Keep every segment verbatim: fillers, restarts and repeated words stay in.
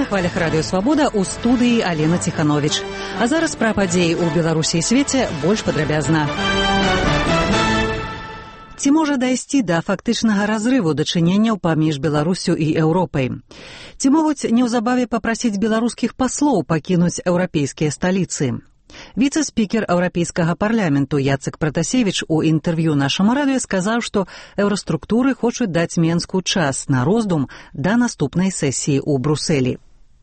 На хвалях радыё Свабода ў студыі Алена Ціхановіч. А зараз пра падзеі ў Беларусі і свеце больш падрабязна. Ці можа дайсці да фактычнага разрыву дачыненняў паміж Беларусю і Еўропай? Ці могуць неўзабаве папрасіць беларускіх паслоў пакінуць еўрапейскія сталіцы? Віцэ-спікер Еўрапейскага парламенту Яцек Пратасевіч у інтэрв'ю нашаму радыё сказаў, што еўраструктуры хочуць даць Менску час на роздум да наступнай сесіі ў Брусэлі.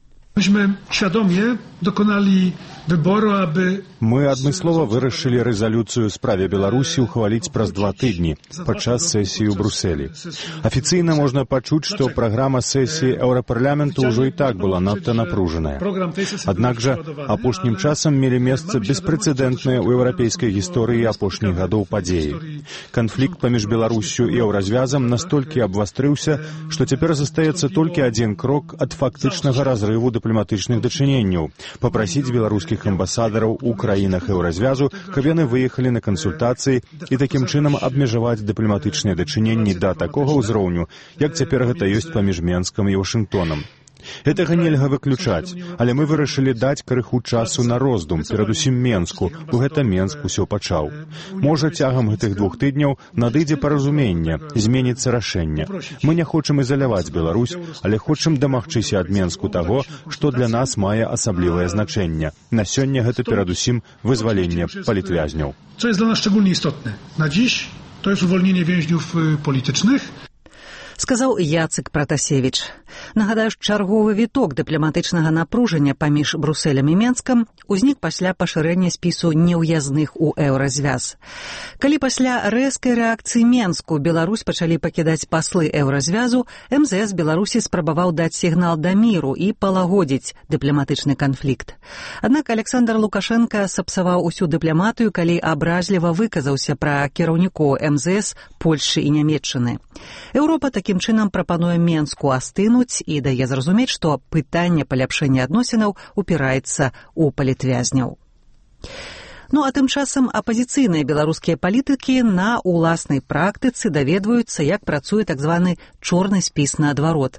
Myśmy świadomie dokonali wyboru, aby... Мы адмыслова вырашылі рэзалюцыю ў справе Беларусі ўхваліць праз два тыдні падчас сесіі ў Брусэлі. Афіцыйна можна пачуць, што праграма сесіі Еўрапарламенту ўжо і так была надта напружаная. Аднак жа апошнім часам мелі месца беспрэцэдэнтныя ў еўрапейскай гісторыі апошніх гадоў падзеі. Канфлікт паміж Беларуссю і еўразвязам настолькі абвастрыўся, што цяпер застаецца толькі адзін крок ад фактычнага разрыву дыпламатычных дачыненняў – папрасіць беларускіх амбасадараў у краінах еўразвязу, каб яны выехалі на кансультацыі і такім чынам абмежаваць дыпламатычныя дачыненні да такога ўзроўню, як цяпер гэта ёсць паміж Менскам і Вашынгтонам. Гэтага нельга выключаць, але мы вырашылі даць крыху часу на роздум, перадусім Менску, бо гэта Менск усё пачаў. Можа, цягам гэтых двух тыдняў надыдзе паразуменне, зменіцца рашэнне. Мы не хочам ізаляваць Беларусь, але хочам дамагчыся ад Менску таго, што для нас мае асаблівае значэнне. На сёння гэта перадусім вызваленне палітвязняў. Co jest dla nas szczególnie istotne na dziś, to jest uwolnienie więźniów politycznych. Сказаў Яцек Пратасевіч. Нагадаю, чарговы віток дыпламатычнага напружання паміж Брусэлем і Менскам узнік пасля пашырэння спісу неўязных у еўразвяз. Калі пасля рэзкай рэакцыі Менску Беларусь пачалі пакідаць паслы еўразвязу, эм зэ эс Беларусі спрабаваў даць сігнал да міру і палагодзіць дыпламатычны канфлікт. Аднак Александр Лукашенка сапсаваў усю дыпламатыю, калі абразліва выказаўся пра кіраўнікоў эм зэ эс Польшчы і Нямецчыны. Еўропа такім чынам прапануе Менску астынуць і дае зразумець, што пытанне паляпшэння адносінаў упіраецца ў палітвязняў. Ну а тым часам апазіцыйныя беларускія палітыкі на ўласнай практыцы даведваюцца, як працуе так званы чорны спіс наадварот.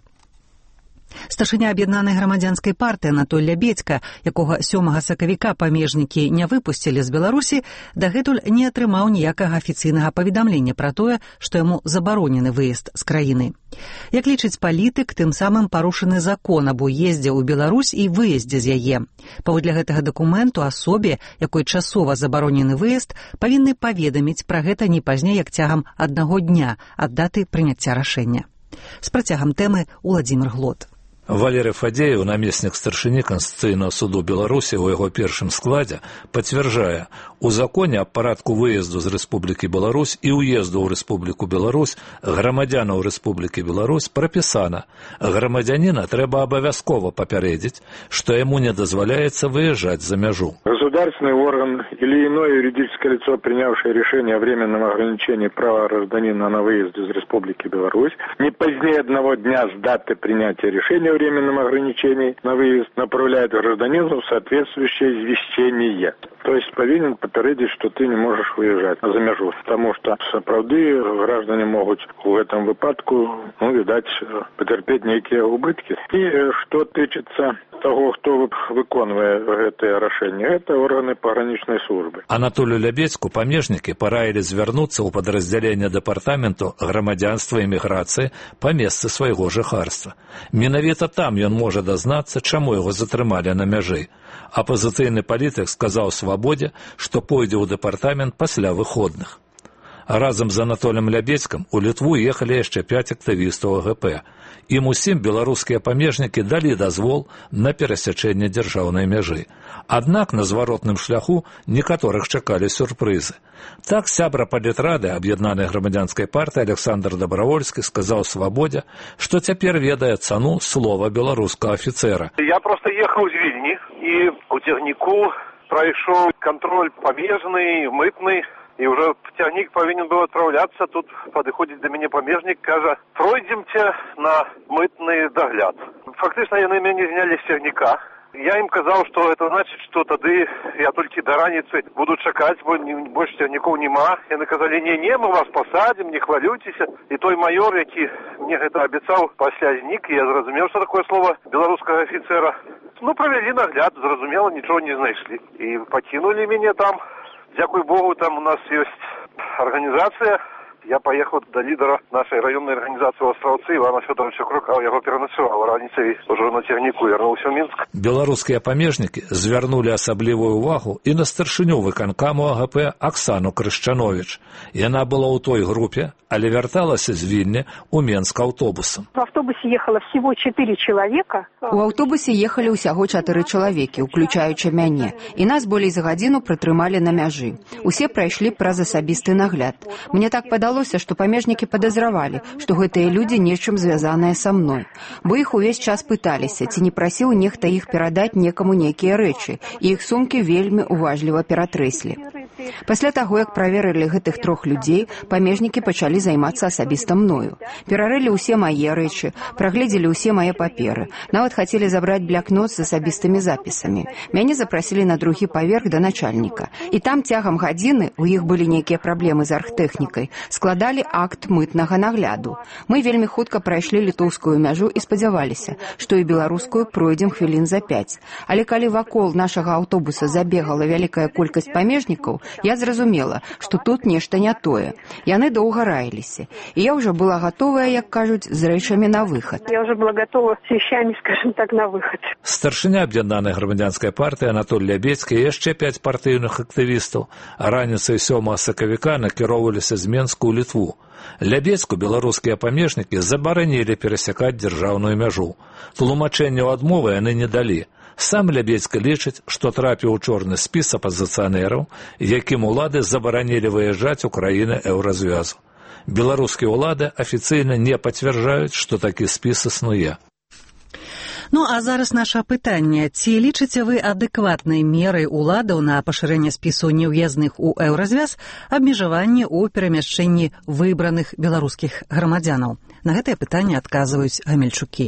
Старшыня аб'яднанай грамадзянскай партыі Анатоль Лябедзька, якога сёмага сакавіка памежнікі не выпусцілі з Беларусі, дагэтуль не атрымаў ніякага афіцыйнага паведамлення пра тое, што яму забаронены выезд з краіны. Як лічыць палітык, тым самым парушаны закон аб уездзе ў Беларусь і выездзе з яе. Паводле гэтага дакументу асобе, якой часова забаронены выезд, павінны паведаміць пра гэта не пазней як цягам аднаго дня ад даты прыняцця рашэння. З працягам тэмы Уладзімір Глот. Валерый Фадеев, намеснік старшыні Канстытуцыйнага суду Беларусі ў яго першым складзе, пацвярджае, у законе аб парадку выезду з Рэспублікі Беларусь і ўезду ў Рэспубліку Беларусь грамадзянаў Рэспублікі Беларусь прапісана, грамадзяніна трэба абавязкова папярэдзіць, што яму не дазваляецца выезжаць за мяжу. Государственный орган или иное юридическое лицо, принявшее решение о временном ограничении права гражданина на выезд из Республики Беларусь, не позднее одного дня с даты принятия решения о временном ограничении на выезд направляет гражданину соответствующее извещение. То есть повинен попередить, что ты не можешь выезжать за мяжу, потому что сапраўды граждане могут в этом выпадку, ну, видать, потерпеть некие убытки. И что тычется того, кто выконывает это решение, это органы пограничной службы. Анатолию Лябедзьку памежнікі параілі звярнуцца ў падраздзяленне дэпартаменту грамадзянства і міграцыі па месцы свайго жыхарства. Менавіта там ён можа дазнацца, чаму яго затрымалі на мяжы. Апазіцыйны палітык сказаў Свабодзе, што пойдзе ў дэпартамент пасля выходных. Разам з Анатолем Лябедзькам у Літву ехалі яшчэ пяць актывістаў а гэ пэ. Ім усім беларускія памежнікі далі дазвол на перасячэнне дзяржаўнай мяжы. Аднак на зваротным шляху некаторых чакалі сюрпрызы. Так сябра палітрады аб'яднанай грамадзянскай партыі Александр Добравольскі сказаў Свабодзе, што цяпер ведае цану слова беларускага афіцэра. Я просто ехаў з Вільні і у цягніку прайшоў кантроль памежны, мытны. И уже тягник повинен был отправляться, тут подходит до меня помежник, кажа, пройдемте на мытный догляд. Фактично, они меня сняли с тягника, Я им сказал, что это значит, что тады я только до раницы буду чакать, бо больше никого нема. И они сказали, не-не, мы вас посадим, не хвалюйтесь. И той майор, який мне это обещал, после зник, я зразумел, что такое слово белорусского офицера. Ну, провели нагляд, зразумело, ничего не знайшли. И покинули меня там. Дякую Богу, там у нас есть организация. Я поехал до лидера нашей районной организации Островцы Ивана Федоровича Крука. Я его переночевал раніцей, уже на цягніку вернулся в Минск. Беларускія памежнікі звярнулі асаблівую ўвагу і на старшыню выканкаму А Г П Аксану Крышчанович. Яна была ў той групе, але вярталася з Вільні ў Менск аўтобусам. В автобусе ехало всего четыре человека. У аўтобусе ехалі ўсяго чатыры чалавекі, уключаючы мяне. І нас болей за гадзіну прытрымалі на мяжы. Усе прайшлі праз асабісты нагляд. Мне так падалося, что памежнікі падазравалі, што гэтыя людзі нечым звязаныя са мной. Бо іх увесь час пыталіся, ці не прасіў нехта іх перадаць некаму нейкія рэчы, і іх сумкі вельмі уважліва ператрэслі. Пасля таго, як праверылі гэтых трох людзей, памежнікі пачалі займацца асабіста мною. Перарылі ўсе мае рэчы, прагледзелі ўсе мае паперы, нават хацелі забраць блякнот з асабістымі запісамі. Мяне запрасілі на другі паверх да начальніка. І там цягам гадзіны, у іх былі нейкія праблемы з архтэхнікай, складалі акт мытнага нагляду. Мы вельмі хутка прайшлі літоўскую мяжу і спадзяваліся, што і беларускую пройдзем хвілін за пяць. Але калі вакол нашага аўтобуса забегала вялікая колькасць памежнікаў, я зразумела, што тут нешта не тое. Яны доўга раіліся. І я ўжо была гатовая, як кажуць, з рэчамі на выхад. Я уже была готова с вещами, скажем так, на выход. Старшыня аб'яднанай грамадзянскай партыі Анатоль Лябецкі і яшчэ пяць партыйных актывістаў раніцай сёмага сакавіка накіроўваліся з Менску ў Літву. Лябецку беларускія памежнікі забаранілі перасякаць дзяржаўную мяжу. Тлумачэнняў адмовы яны не далі. Сам Лябецкі лічыць, што трапіў у чорны спіс апазіцыянераў, якім улады забаранілі выязджаць у краіны еўразвязу. Беларускія ўлады афіцыйна не пацвярджаюць, што такі спіс існуе. Ну, а зараз наше пытанне. Ці лічыце вы адэкватнай мерай уладаў на пашырэнне спісу неўязных у еўразвяз абмежаванне ў перамяшчэнні выбраных беларускіх грамадзянаў? На гэтае пытанне адказваюць гамельчукі.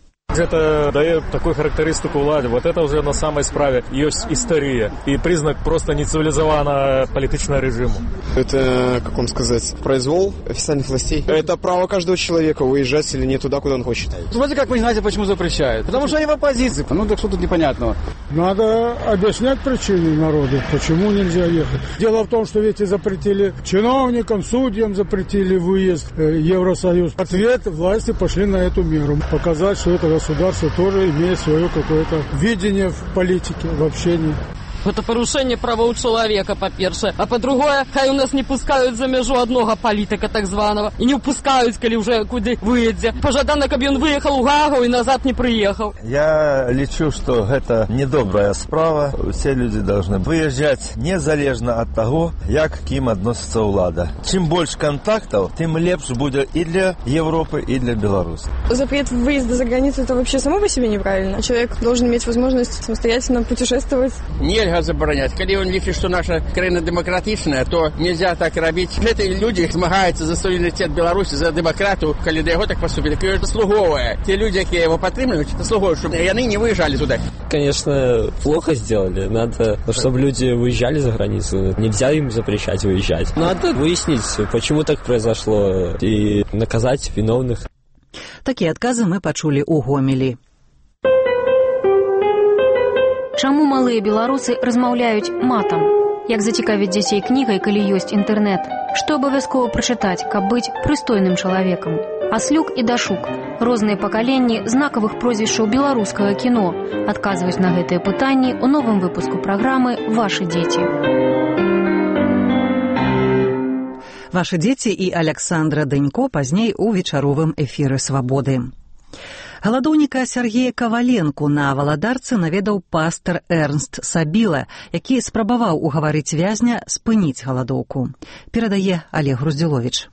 Это дает такую характеристику влади. Вот это уже на самой справе есть история и признак просто нецивилизованного политического режима. Это, как вам сказать, произвол официальных властей. Это право каждого человека выезжать или не туда, куда он хочет. Вроде как вы не знаете, почему запрещают. Потому что они в оппозиции. Ну так что тут непонятного? Надо объяснять причины народу, почему нельзя ехать. Дело в том, что ведь и запретили чиновникам, судьям запретили выезд в Евросоюз. Ответ власти пошли на эту меру. Показать, что это государство тоже имеет свое какое-то видение в политике, в общении. Это порушение правоў чалавека, па-першае. А па-другое, хай у нас не пускаюць за мяжу аднога палітыка так званого. І не пускаюць, калі ўжо куды выедзе. Пажадана, каб ён выехал у Гаагу і назад не прыехаў. Я лічу, што гэта недобрая справа. Усе людзі должны выязджаць незалежна ад таго, як к ім адносіцца ўлада. Чым больш контактаў, тым лепш будзе і для Европы, і для Беларуси. Запрет выезда за границу — это вообще само по себе неправильно. Человек должен иметь возможность самостоятельно путешествовать. Нельзя забараняць. Калі ён лічыць, што наша краіна дэмакратычная, то нельзя так рабіць. Гэтыя людзі змагаюцца за суверэнітэт Беларусі, за дэмакратыю, калі да яго так паступілі. Калі заслуговвае. Те люди, якія яго падтрымліваюць, заслуговваюць, щоб яны не выезжали туда. Конечно, плохо сделали. Надо, чтобы люди выезжали за границу. Нельзя им запрещать выезжать. Надо выяснить, почему так произошло, и наказать виновных. Такія адказы мы пачулі ў Гомелі. Чаму малыя беларусы размаўляюць матам? Як зацікавіць дзяцей кнігай, калі ёсць інтэрнэт? Што абавязкова прачытаць, каб быць прыстойным чалавекам? Аслюк і Дашук. Розныя пакаленні знакавых прозвішчаў беларускага кіно. Адказваюць на гэтыя пытанні ў новым выпуску праграмы «Вашы дзеці». Вашы дзеці і Аляксандра Дэнько пазней у вечаровым эфіры «Свабоды». Галадоўніка Сергея Каваленку на Валадарцы наведаў пастар Эрнст Сабіла, які спрабаваў угаварыць вязня спыніць галадоўку. Перадае Олег Груздзіловіч.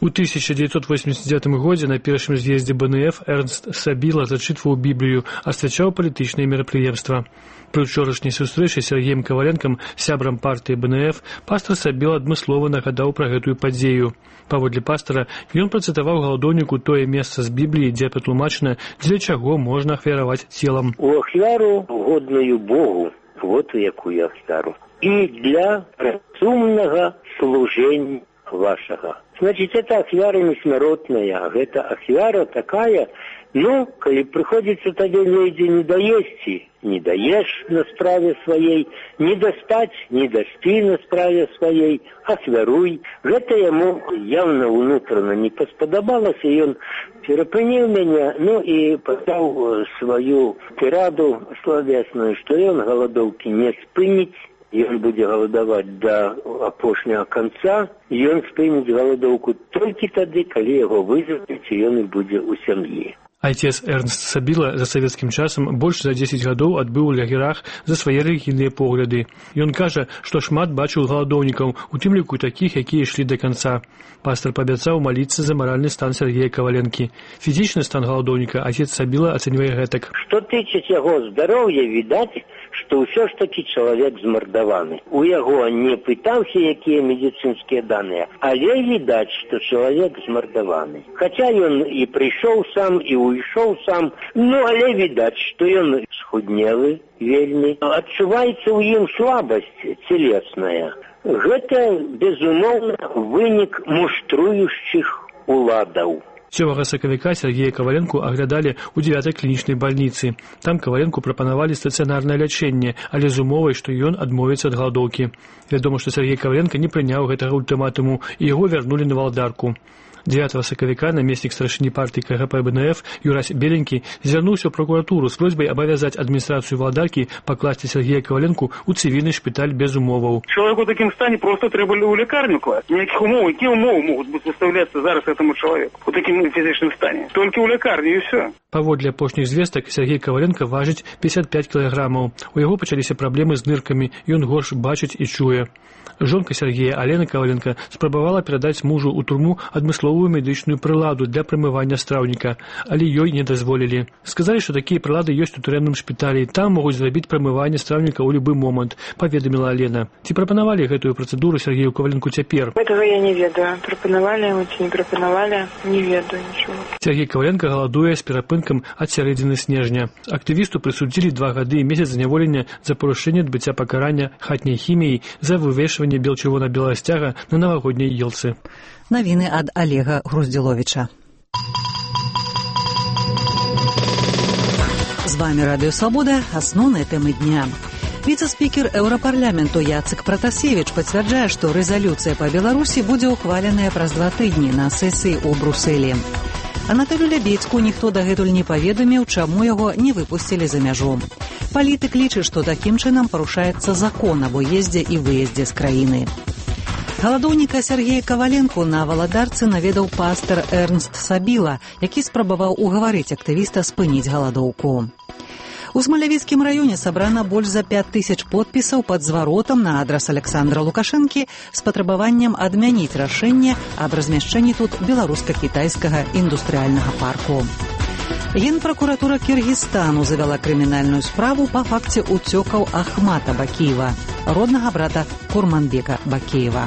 У тысяча девятьсот восемьдесят девятым годзе на першым з'ездзе бэ эн эф Эрнст Сабіла зачытваў Біблію, асвячаў палітычныя мерапрыемства. Пры ўчорашняй сустрэчы з Сергеем Каваленкам, сябрам партыі бэ эн эф, пастар Сабіла адмыслова нагадаў пра гэтую падзею. Паводле пастара, ён працытаваў галадоўніку тое месца з Бібліі, дзе патлумачана, дзеля чаго можна ахвяраваць целам. У ахвяру годную Богу, вот у якую ахвяру, і для разумнага служэння вашага. Значит, это ахвяра несмяротная, гэта ахвяра такая, ну, калі прыходзіцца табе недзе не даесці, не даеш на справе сваей, не дастаць, не дасці на справе сваей, ахвяруй. Гэта яму явно унутрана не паспадабалася, ён перапыніў мяне, ну і падаў сваю тираду словесную, што ён галадоўкі не спыніць, ён будзе галадаваць да апошняга канца, ён спыніць галадоўку толькі тады, калі яго вызавуць, і ён і будзе ў сям'і. Айцец Эрнст Сабіла за савецкім часам больш за дзесяць гадоў адбыў у лагерах за свае рэлігійныя погляды. Ён кажа, што шмат бачыў галадоўнікаў, у тым ліку такіх, якія ішлі да канца. Пастар паабяцаў маліцца за маральны стан Сергея Каваленкі. Фізічны стан галадоўніка айцец Сабіла ацэньвае гэтак. Што тычыць яго здароўя, відаць, што ўсё ж такі чалавек змардаваны. У яго не пытаўся, якія медыцынскія даныя, але відаць, што чалавек змардаваны. Хаця ён і прыйшоў сам, і уйшоў сам, ну, але відаць, што ён схуднелы вельмі. Адчуваецца ў ім слабасць целесная. Гэта, безумоўна, вынік муштруючых уладаў. сёмага сакавіка Сергея Каваленку аглядалі ў дзевятай клінічнай бальніцы. Там Каваленку прапанавалі стацыянарнае лячэнне, але з умовай, што ён адмовіцца ад галадоўкі. Вядома, што Сергей Каваленка не прыняў гэтага ультыматуму, і яго вярнулі на валдарку. дзевятага сакавіка намеснік старшыні партыі ка гэ пэ бэ эн эф Юрась Беленькі звярнуўся ў пракуратуру з просьбай абавязаць адміністрацыю валдаркі пакласці Сергея Каваленку ў цывільны шпіталь без умоваў. Чалавеку у такім стане просто трэба ў лікарню класць. Ніякіх умоў, якія умовы могуць быць выставляцца зараз этому чалавеку у такім фізічным стане? Толькі ў лікарню і ўсё. Паводле апошніх звестак Сергей Каваленка важыць пятьдесят пять кілаграмаў. У яго пачаліся праблемы з ныркамі, ён горш бачыць і чуе. Жонка Сергея Алена Каваленка спрабавала перадаць мужу ў турму адмысловую медычную прыладу для прамывання страўніка, але ёй не дазволілі. Сказалі, што такія прылады ёсць у турэмным шпіталі, там могуць зрабіць прамыванне страўніка ў любы момант, паведаміла Алена. Ці прапанавалі гэтую працэдуру Сергею Каваленку цяпер? Гэтага я не ведаю. Прапанавалі яму ці не прапанавалі, не ведаю нічого. Сергей Каваленка галадуе з перапынкам ад сярэдзіны снежня. Актывісту прысудзілі два гады і месяц зняволення за парушэнне адбыцця пакарання хатняй хіміяй за вывешванне белчырвона-белага сцяга на навагодняй елцы. Навіны ад Олега Груздзіловіча. З вами Радыё Свабода, асноўныя тэмы дня. Віцэ-спікер Еўрапарламенту Яцек Пратасевіч пацвярджае, што рэзалюцыя па Беларусі будзе ўхваленая праз два тыдні на сесіі ў Брусэлі. Анатолію Лябедзьку ніхто дагэтуль не паведаміў, чаму яго не выпусцілі за мяжу. Палітык лічыць, што такім чынам парушаецца закон аб уездзе і выездзе з краіны. Галадоўніка Сергея Каваленку на валадарцы наведаў пастар Эрнст Сабіла, які спрабаваў угаварыць актывіста спыніць галадоўку. У Смалявіцкім раёне сабрана больш за пять тысяч подпісаў пад зваротам на адрас Александра Лукашэнкі з патрабаваннем адмяніць рашэнне аб размяшчэнні тут беларуска-кітайскага індустрыяльнага парку. Генпракуратура Кіргізстану завяла крымінальную справу па факце уцёкаў Ахмата Бакеева, роднага брата Курманбека Бакеева.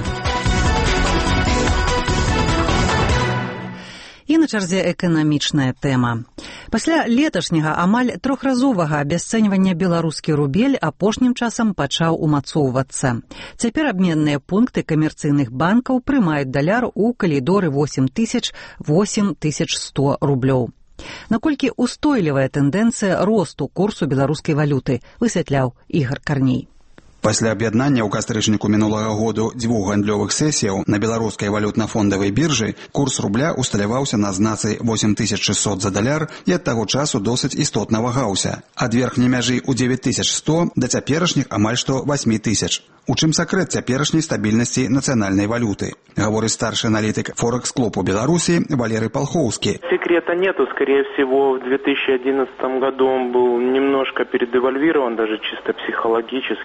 І на чарзе эканамічная тэма. Пасля леташняга амаль трохразовага абясцэньвання беларускі рубель апошнім часам пачаў умацоўвацца. Цяпер абменныя пункты камерцыйных банкаў прымаюць даляр у калідоры восемь тысяч - восемь тысяч сто рублёў. Наколькі устойлівая тэндэнцыя росту курсу беларускай валюты, высвятляў Ігор Карней. Пасля аб'яднання ў кастрычніку мінулага году дзвюх гандлёвых сесіяў на беларускай валютна-фондавай біржы курс рубля усталяваўся на знацы восемь тысяч шестьсот за даляр і ад таго часу досыць істотна вагаўся. Ад верхняй мяжы ў девять тысяч сто да цяперашніх амаль што восемь тысяч. У чым сакрэт цяперашняй стабільнасці нацыянальнай валюты? Гаворыць старшы аналітык Форекс-клубу Беларуси Валерий Полховский. Секрета нету. Скорее всего, в две тысячи одиннадцатом году он был немножко передевальвирован, даже чисто психологически. Если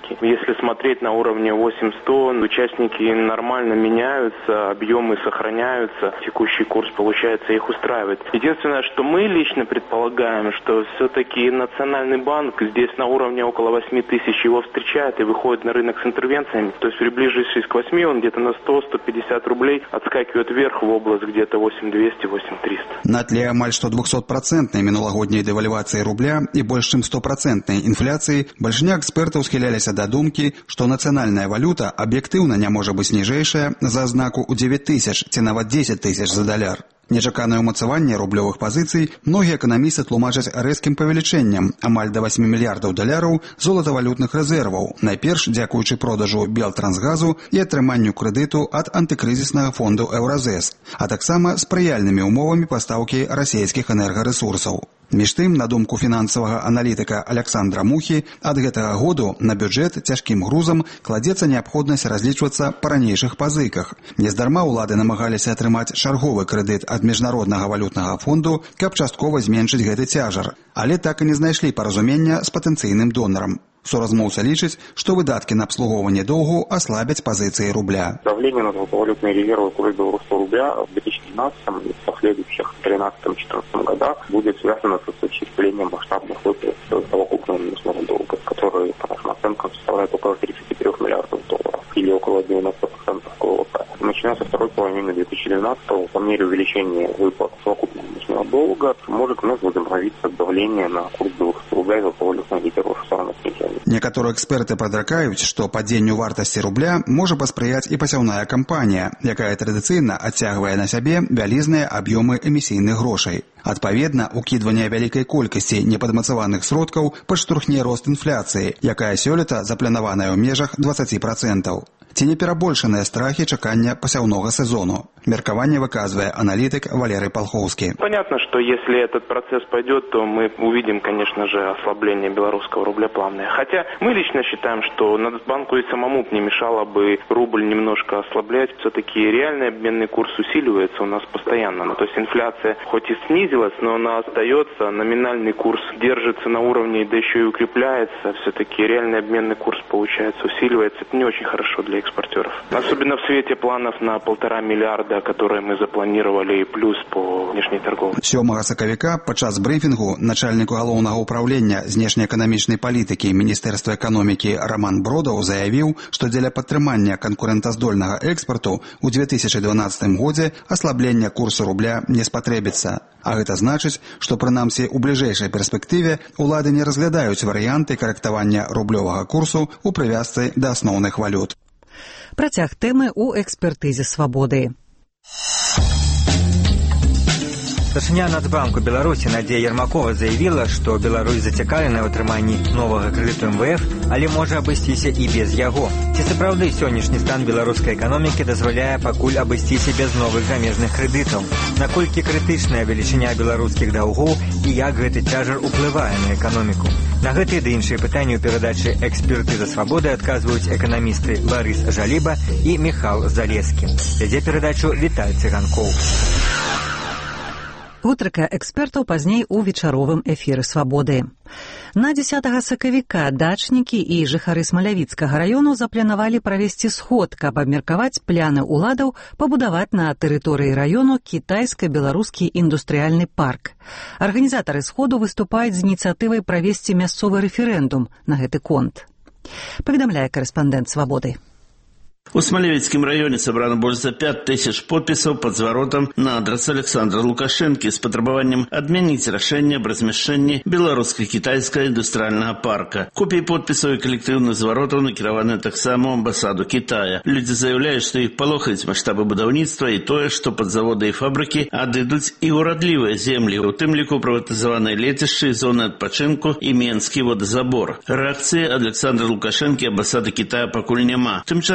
Если смотреть на уровне восемь сто, участники нормально меняются, объемы сохраняются, текущий курс, получается, их устраивает. Единственное, что мы лично предполагаем, что все-таки Национальный банк здесь на уровне около восемь тысяч его встречает и выходит на рынок с интервенциями. То есть, приближившись к восьми, он где-то на сто - сто пятьдесят рублей отскакивает вверх в область где-то восемь двести - восемь триста. На тле амаль што двухсотпроцентнай мінулагодняй дэвальвацыі рубля і больш чым стопроцентнай інфляцыі, бальшыня экспертаў схіляліся да думкі, што нацыянальная валюта аб'ектыўна не можа быць ніжэйшая за азнаку ў дзевяць тысяч ці нават дзесяць тысяч за даляр. Нечаканае ўмацаванне рублёвых пазіцый многія эканамісты тлумачаць рэзкім павелічэннем амаль да восьмі мільярдаў даляраў золатавалютных рэзерваў, найперш дзякуючы продажу Белтрансгазу і атрыманню крэдыту ад антыкрызіснага фонду Еўразэс, а таксама спрыяльнымі ўмовамі пастаўкі расійскіх энергарэсурсаў. Між тым, на думку фінансавага аналітыка Александра Мухі, ад гэтага году на бюджэт цяжкім грузам кладзецца неабходнасць разлічвацца па ранейшых пазыках. Нездарма ўлады намагаліся атрымаць чарговы крэдыт ад міжнароднага валютнага фонду, каб часткова зменшыць гэты цяжар, але так і не знайшлі паразумення з патэнцыйным донарам. Соразмоўца лічыць, што выдаткі на абслугоўванне доўгу аслабяць пазіцыі рубля. Давление на золотовалютные резервы курса белорусского рубля в две тысячи двенадцатом и в последующих тринадцатом-четырнадцатом годах будет связано с осуществлением масштабных выплат совокупного минусного долга, который, по нашим оценкам, составляет около тридцати трёх миллиардов долларов или около девяноста процентов к ВВП. Начиная со второй половины две тысячи двенадцатого, по мере увеличения выплат совокупного минусного долга, может вновь возобновиться давление на курс белорусского рубля и золотовалютных резервов в сторону снижения. Некаторыя эксперты прадракаюць, што падзенню вартасці рубля можа паспрыяць і пасяўная кампанія, якая традыцыйна адцягвае на сябе вялізныя аб'ёмы эмісійных грошай. Адпаведна, укідванне вялікай колькасці непадмацаваных сродкаў падштурхне рост інфляцыі, якая сёлета запланаваная ў межах дваццаць процентаў. Ці не перабольшаныя страхі чакання пасяўнога сезону? Меркаванне выказвае аналитик Валерий Полховский. Понятно, что если этот процесс пойдет, то мы увидим, конечно же, ослабление белорусского рубля плавное. Хотя мы лично считаем, что Нацбанку и самому не мешало бы рубль немножко ослаблять. Все-таки реальный обменный курс усиливается у нас постоянно. Ну, то есть инфляция хоть и снизилась, но она остается. Номинальный курс держится на уровне, да еще и укрепляется. Все-таки реальный обменный курс, получается, усиливается. Это не очень хорошо для экспортеров. Особенно в свете планов на полтора миллиарда, которые мы запланировали, и плюс по внешней торговле. сёмага сакавіка падчас брифінгу начальніку галоўнага ўправлення знешнеэканамічнай палітыкі Міністэрства эканомікі Роман Бродаў заявіў, што дзеля падтрымання канкурэнтаздольнага экспарту ў две тысячи дванадцатым годзе аслаблення курсу рубля не спатрэбіцца. А гэта значыць, што прынамсі ў бліжэйшай перспектыве улады не разглядаюць варыянты карэктавання рублёвага курсу ў прывязцы да асноўных валют. Працяг тэмы ў экспертызе свабоды. Старшыня Нацбанку Беларусі Надзея Ермакова заявіла, што Беларусь зацікаўлена ў атрыманні новага крэдыту эм вэ эф, але можа абысціся і без яго. Ці сапраўды сённяшні стан беларускай эканомікі дазваляе пакуль абысціся без новых замежных крэдытаў? Наколькі крытычная велічыня беларускіх даўгоў і як гэты цяжар уплывае на эканоміку? На гэтыя ды іншыя пытанні ў перадачы «Экспертыза свабоды» адказваюць эканамісты Барыс Жаліба і Міхал Залескі. Вядзе перадачу Віталь Цыганкоў. Гутарка экспертаў пазней у вечаровым эфіры «Свабоды». На дзесятага сакавіка дачнікі і жыхары Смалявіцкага раёну запланавалі правесці сход, каб абмеркаваць пляны ўладаў пабудаваць на тэрыторыі раёну кітайска-беларускі індустрыяльны парк. Арганізатары сходу выступаюць з ініцыятывай правесці мясцовы рэферэндум на гэты конт. Паведамляе корэспандэнт «Свабоды». У Смалевицком районе собрано больше за пять тысяч подписов под зворотом на адрес Александра Лукашенки с потребованием отменить решение об размещении белорусско-китайского индустриального парка. Копии подписов и коллективных зворотов накированы так само в амбассаду Китая. Люди заявляют, что их полохают масштабы будовництва и то, что под заводы и фабрики отдадут и уродливые земли, у тым лику приватизованные летища, зоны отпочинку и Менский водозабор. Реакции Александра Лукашенки амбассады Китая покуль нема. Тем часом инициатива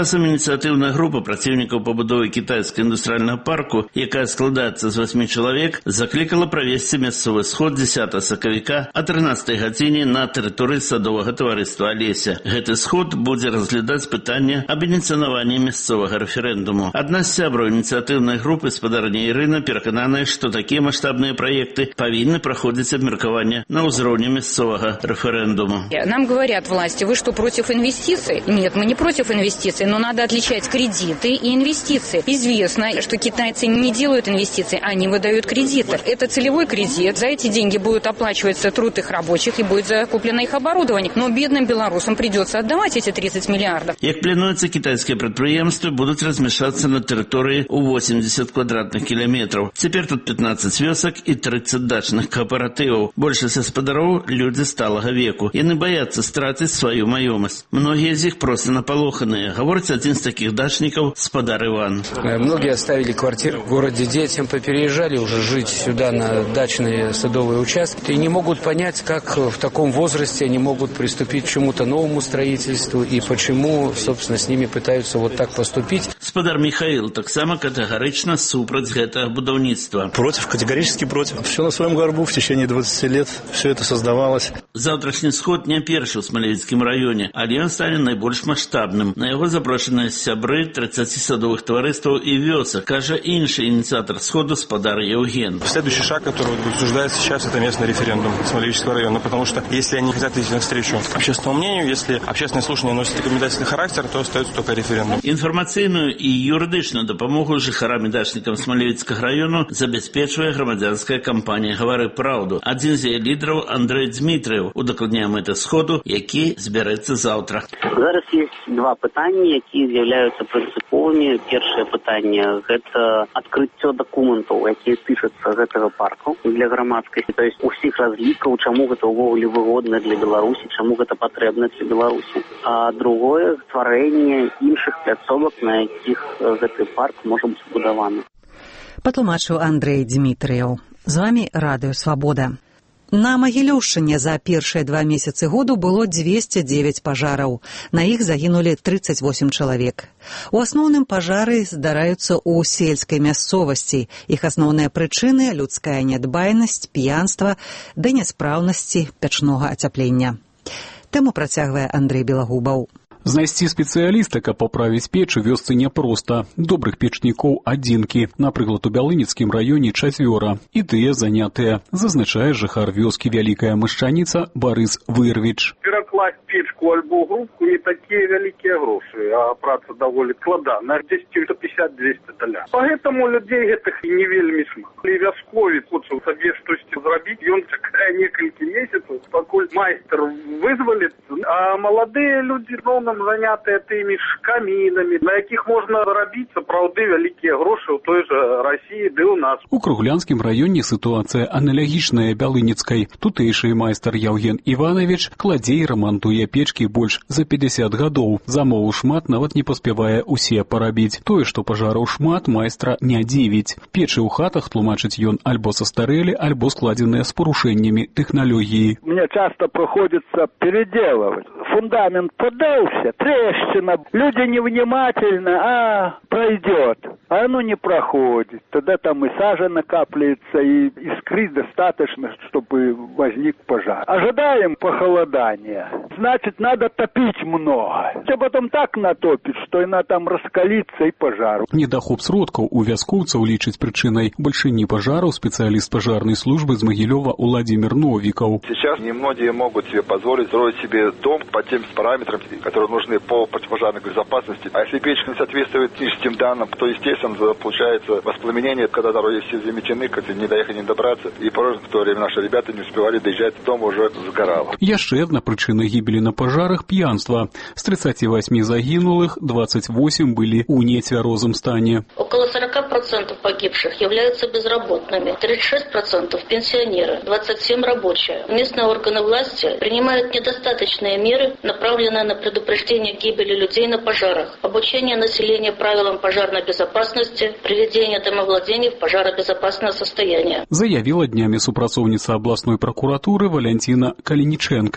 ініцыятыўная група праціўнікаў пабудовы кітайскага індустрыяльнага парку, якая складаецца з восьмі чалавек, заклікала правесці мясцовы сход дзесятага сакавіка о трынаццатай гадзіне на тэрыторыі садовага таварыства Алеся. Гэты сход будзе разглядаць пытанне аб ініцыяванні мясцовага рэферэндуму. Адна з сябраў ініцыятыўнай групы спадарня Ірына перакананая, што такія маштабныя праекты павінны праходзіць абмеркаванне на ўзроўні мясцовага референдума. Нам говорят власти, вы что, против инвестиций? Нет, мы не против инвестиций, но надо отличать кредиты и инвестиции. Известно, что китайцы не делают инвестиции, они выдают кредиты. Это целевой кредит, за эти деньги будет оплачиваться труд их рабочих и будет закуплено их оборудование. Но бедным белорусам придется отдавать эти тридцать миллиардов. Як плануецца, кітайскія прадпрыемствы будуць размяшчацца на тэрыторыі ў восемьдесят квадратных кіламетраў. Цяпер тут пятнадцать вёсак і тридцать дачных кааператываў. Большасць гаспадароў людзі сталага веку. Яны баяцца страціць сваю маёмасць. Многія з іх проста напалоханыя. Гаворыць адзін з такіх дачнікаў, спадар Иван. Многие оставили квартиры в городе детям, попереезжали уже жить сюда на дачные садовые участки и не могут понять, как в таком возрасте они могут приступить к чему-то новому строительству и почему, собственно, с ними пытаются вот так поступить. Спадар Михаил таксама катэгарычна супраць гэтага будаўніцтва. Против, категорически против. Все на своем горбу в течение двадцати лет все это создавалось. Завтрашні сход не першы ў Смалевіцкім раёне, але ён стане найбольш маштабным. На яго запрошаныя сябры тридцати садовых таварыстваў і вёсак, кажа іншы ініцыятор сходу спадар Евген. Следующий шаг, который обсуждается сейчас, это местный референдум Смолевицкого района, потому что если они хотят идти навстречу общественному мнению, если общественное слушание носит рекомендательный характер, то остается только референдум. Інфармацыйную і юрыдычную дапамогу жыхарам і дачнікам Смалевіцкага раёну забяспечвае грамадзянская кампанія «Гавары праўду». Адзін з яе лідараў Андрей Дмітрыеў удакладняе мэты сходу, які збярэцца заўтра. Зараз есть два пытання, якія з'яўляюцца прынцыповымі. Першае пытанне – гэта адкрыццё дакументаў, якія тычацца гэтага парку для грамадскасці. То есть усіх разлікаў, чаму гэта ўвогуле выгодна для Беларусі, чаму гэта патрэбна для Беларусі. А другое – стварэнне іншых пляцовак, на якіх гэты парк можа быць збудаваны. Патлумачыў Андрей Дмітрыеў. З вамі Радыё Свабода. На Магілёўшчыне за першыя два месяцы году было двести девять пажараў. На іх загінулі тридцать восемь чалавек. У асноўным пажары здараюцца ў сельскай мясцовасці. Іх асноўныя прычыны – людская нядбайнасць, п'янства да няспраўнасці печнога ацяплення. Тэму працягвае Андрей Белагубаў. Знайсці спецыяліста, каб паправіць печ у вёсцы няпроста. Добрых печнікоў адзінкі, напрыклад, у Бялыніцкім раёне чацвёра. І тыя занятыя, зазначае жыхар вёскі Вялікая Мышчаніца Барыс Вырвіч. Перакласть печку альбо грубку не такие великие гроши, а праца довольно складана. Здесь сто пятьдесят — двести доляр. Поэтому людей этих не вельми шмат. И вясковец хочет себе что-то сделать, и он чекает несколько месяцев, покуль майстер вызволится. А молодые люди, ну, нам заняты теми каминами, на яких можно заробиться, правда, великие гроши у той же России, да и у нас. У Круглянскім раёне сітуацыя аналагічная Бялыніцкай. Тутэйшы майстар Яўген Іванович кладзе і рамантуе печкі больш за пятьдесят гадоў. Замову шмат, нават не паспявае усе парабіць. Тое, што пажараў шмат, майстра не дзівіць. Печы ў хатах, тлумачыць ён, альбо састарэлі, альбо складзеныя з парушэннямі тэхналогіі. Мне часто приходится переделывать. Фундамент подался, трещина. Люди невнимательны, а пройдет. А оно не проходит. Тогда там и сажа накапливается, и искры достаточно, чтобы возник пожар. Ожидаем похолодания. Значит, надо топить много. А потом так натопить, что она там раскалится и пожар. Недахоп сродкаў у вяскоўцаў лічыць прычынай большыні пажараў спецыяліст пажарнай службы з Магілёва Владимир Новиков. Сейчас немногие могут себе позволить строить себе дом по тем параметрам, которые нужны по противопожарной безопасности. А если печь не соответствует техническим данным, то, естественно, получается воспламенение, когда дороги все заметены, как не доехать, не добраться. И порой в то время наши ребята не успевали доезжать, дом уже сгорал. Яшчэ адна прычына гібелі на пажарах – п'янства. З тридцати восьми загінулых двадцать восемь были у нетвярозым стане. Около сорока процентов погибших являются безработными, тридцать шесть процентов пенсионеры, двадцать семь рабочие. Местные органы власти принимают недостаточные меры, направленные на предупреждение гибели людей на пожарах, обучение населения правилам пожарной безопасности, приведение домовладений в пожаробезопасное состояние. Заявила днями супрацоўніца областной прокуратуры Валентина Калиниченко.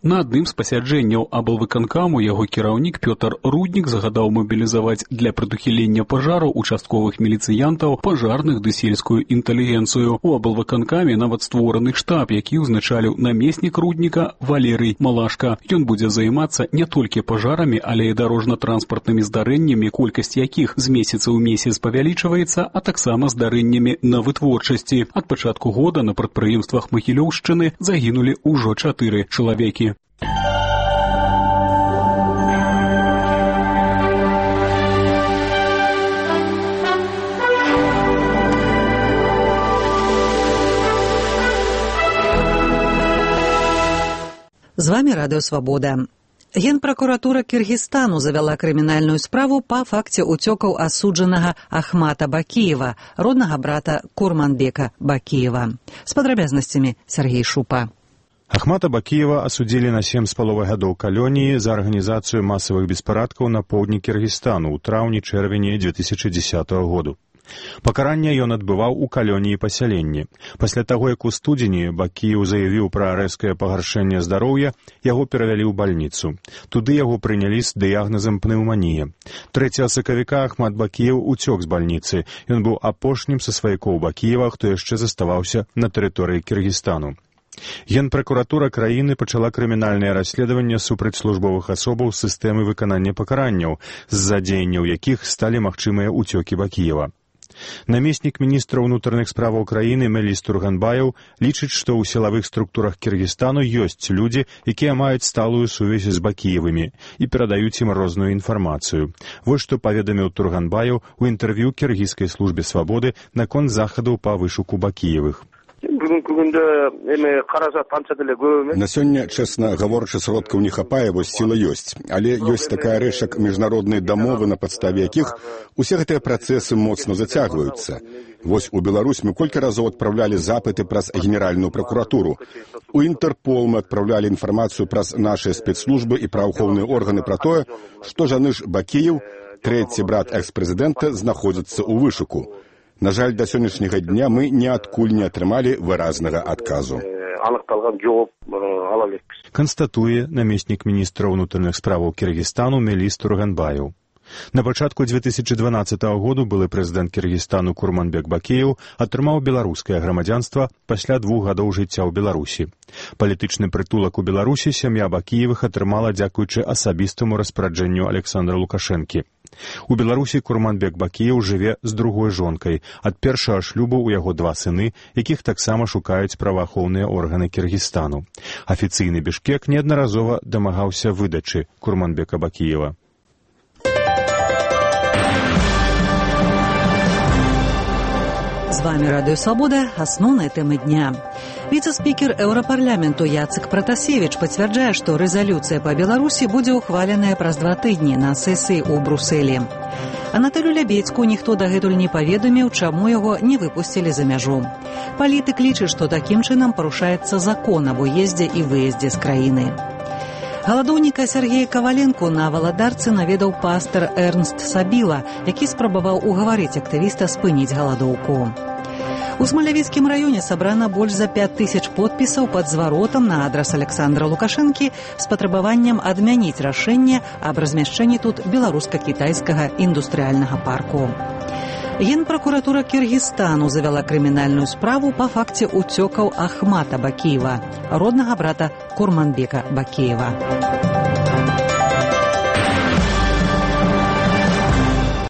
На адным з пасяджэнняў аблвыканкаму яго кіраўнік Пётр Руднік загадаў мабілізаваць для прадухілення пажараў участковых міліцыянтаў, пажарных ды сельскую інтэлігенцыю. У аблвыканкаме нават створаны штаб, які ўзначаліў намеснік Рудніка Валерый Малашка. Ён будзе займацца не толькі пажарамі, але і дарожна-транспартнымі здарэннямі, колькасць якіх з месяца ў месяц павялічваецца, а таксама здарэннямі на вытворчасці. Ад пачатку года на прадпрыемствах Магілёўшчыны загінулі ўжо чатыры чалавекі. З вами Радыё Свабода. Генпракуратура Кыргызстану завяла крымінальную справу па факце уцёкаў асуджанага Ахмата Бакиева, роднага брата Курманбека Бакиева. З падрабязнасцямі Сергей Шупа. Ахмата Бакиева асудзілі на сем з паловай гадоў калоніі за арганізацыю масавых беспарадкаў на поўдні Кыргызстану ў траўні-чэрвені дзве тысячы дзесятага году. Пакаранне ён адбываў у калоніі пасяленні. Пасля таго, як у студзені Бакіеў заявіў пра рэзкае пагаршэнне здароўя, яго перавялі ў бальніцу. Туды яго прынялі з дыягназам пнеўманія. трэцяга сакавіка Ахмат Бакіеў уцёк з бальніцы. Ён быў апошнім са сваякоў Бакіева, хто яшчэ заставаўся на тэрыторыі Кыргызстану. Генпракуратура краіны пачала крымінальнае расследаванне супраць службовых асобаў з сістэмы выканання пакаранняў, з-за дзеянняў якіх сталі магчымыя уцёкі Бакіева. Намеснік міністра ўнутраных справаў краіны Мелис Турганбаев лічыць, што ў сілавых структурах Кыргызстану ёсць людзі, якія маюць сталую сувязь з Бакіевымі і перадаюць ім розную інфармацыю. Вось што паведаміў Турганбаев у інтэрв'ю кіргізскай службе свабоды наконт захадаў па вышуку Бакіевых. На сёння, чэсна гаворачы, сродкаў не хапае, вось сіла ёсць. Але ёсць такая рэч, як міжнародныя дамовы, на падставе якіх усе гэтыя працэсы моцна зацягваюцца. Вось у Беларусь мы колькі разоў адпраўлялі запыты праз генеральную пракуратуру. У Інтэрпол мы адпраўлялі інфармацыю праз нашыя спецслужбы і праваахоўныя органы пра тое, што Жаныш Бакіеў, трэці брат экс-прэзідэнта, знаходзіцца ў вышуку. На жаль, да сённяшняга дня мы ніадкуль не атрымалі выразнага адказу. Канстатуе намеснік міністра ўнутраных справаў Кыргызстану Мелис Турганбаев. На пачатку дзве тысячы дванаццатага году былы прэзідэнт Кыргызстану Курманбек Бакиев атрымаў беларускае грамадзянства пасля двух гадоў жыцця ў Беларусі. Палітычны прытулак у Беларусі сям'я Бакіевых атрымала дзякуючы асабістаму распараджэнню Александра Лукашэнкі. У Беларусі Курманбек Бакиев жыве з другой жонкай. Ад першага шлюбу ў яго два сыны, якіх таксама шукаюць праваахоўныя органы Кыргызстану. Афіцыйны Бішкек неаднаразова дамагаўся выдачы Курманбека Бакиева. З вами Радыё Свабода, асноўныя тэмы дня. Віцэ-спікер Еўрапарламенту Яцек Пратасевіч пацвярджае, што рэзалюцыя па Беларусі будзе ўхваленая праз два тыдні на сесіі ў Брусэлі. Анатолію Лябедзьку ніхто дагэтуль не паведаміў, чаму яго не выпусцілі за мяжу. Палітык лічыць, што такім чынам парушаецца закон аб уездзе і выездзе з краіны. Галадоўніка Сергея Каваленку на Валадарцы наведаў пастар Эрнст Сабіла, які спрабаваў угаварыць актывіста спыніць галадоўку. У Смалявіцкім раёне сабрана больш за пяць тысяч подпісаў пад зваротам на адрас Александра Лукашэнкі з патрабаваннем адмяніць рашэнне аб размяшчэнні тут беларуска-кітайскага індустрыяльнага парку. Генпракуратура Кыргызстану завяла крымінальную справу па факце уцёкаў Ахмата Бакиева, роднага брата Курманбека Бакиева.